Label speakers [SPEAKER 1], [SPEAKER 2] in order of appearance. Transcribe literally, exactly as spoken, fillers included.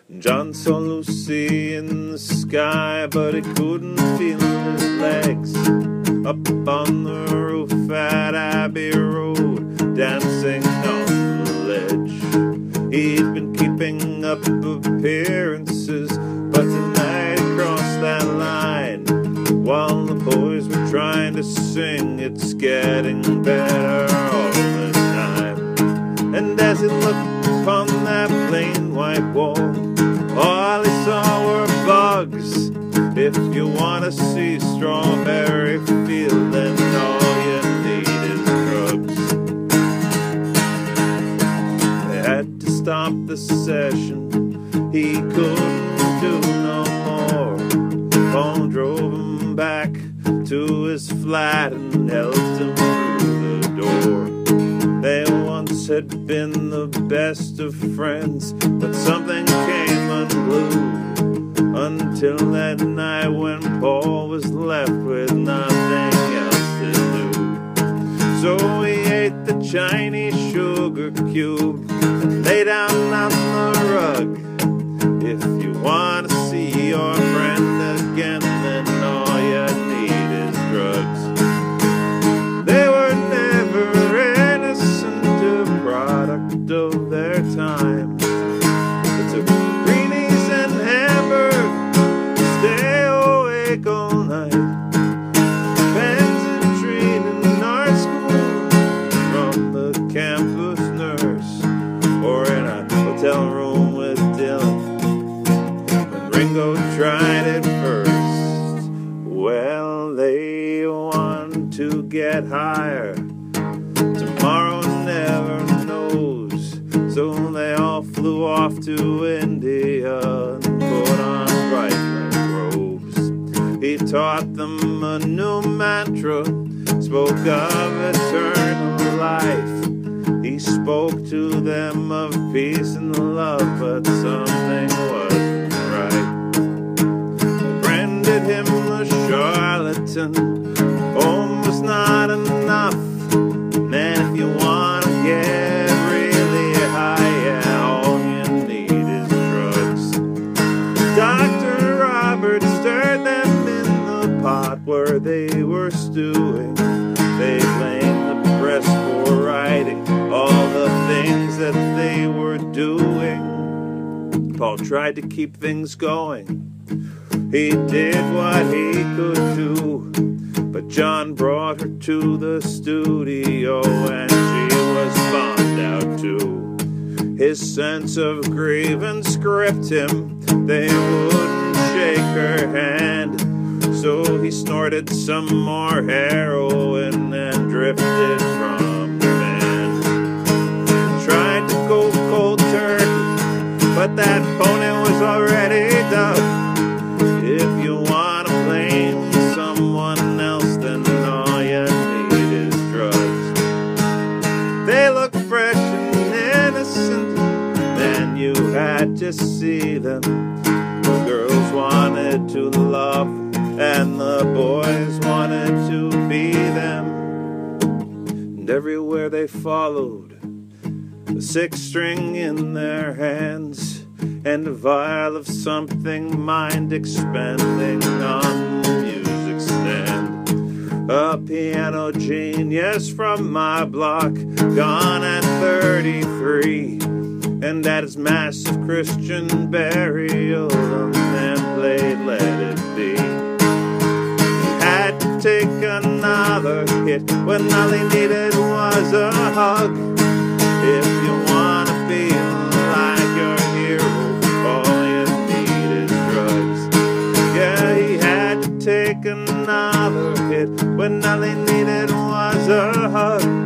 [SPEAKER 1] John saw Lucy in the sky, but he couldn't feel his legs. Up on the roof at Abbey Road, dancing on the ledge. He'd been keeping up appearances, but tonight he crossed that line. While the boys were trying to sing, it's getting better all the time. And as he looked upon that plain white wall, all he saw were bugs. If you want to see Strawberry Field, then all you need is drugs. They had to stop the session, he couldn't do no more. Paul drove him back to his flat and helped him through the door. They once had been the best of friends, but something came unglued. Until that night when Paul was left with nothing else to do. So he ate the Chinese sugar cube and lay down on the rug. If you want to see your friend again, then all you need is drugs. They were never innocent, a product of their time. They took greenies and hamburgers, stay awake all night. Pens and treating in art school, from the campus nurse, or in a hotel room with Dylan when Ringo tried it first. Well, they want to get higher, tomorrow never knows. So they all flew off to India and put on bright red robes. He taught them a new mantra, spoke of eternal life. He spoke to them of peace and love, but something wasn't right. They branded him a charlatan, home was not enough. Man, if you want to get really high, yeah, all you need is drugs. Doctor Robert stirred them in the pot where they were stewing. They blamed the press for writing all the things that they were doing. Paul tried to keep things going. He did what he could do, but John brought her to the studio and she was bombed out too. His sense of grievance gripped him, they wouldn't shake her hand. So he snorted some more heroin and drifted from the band. Tried to go cold turkey, but that pony was already dug. If you want to blame someone else, then all you need is drugs. They look fresh and innocent, then you had to see them. The girls wanted to love, and the boys wanted to be them. And everywhere they followed, a six string in their hands, and a vial of something mind-expanding on the music stand. A piano genius from my block, gone at thirty-three, and at his massive Christian burial, the man played Let It Be. He had to take another hit when all he needed was a hug. If you want to feel like your hero, all you need is drugs. Yeah, he had to take another hit when all he needed was a hug.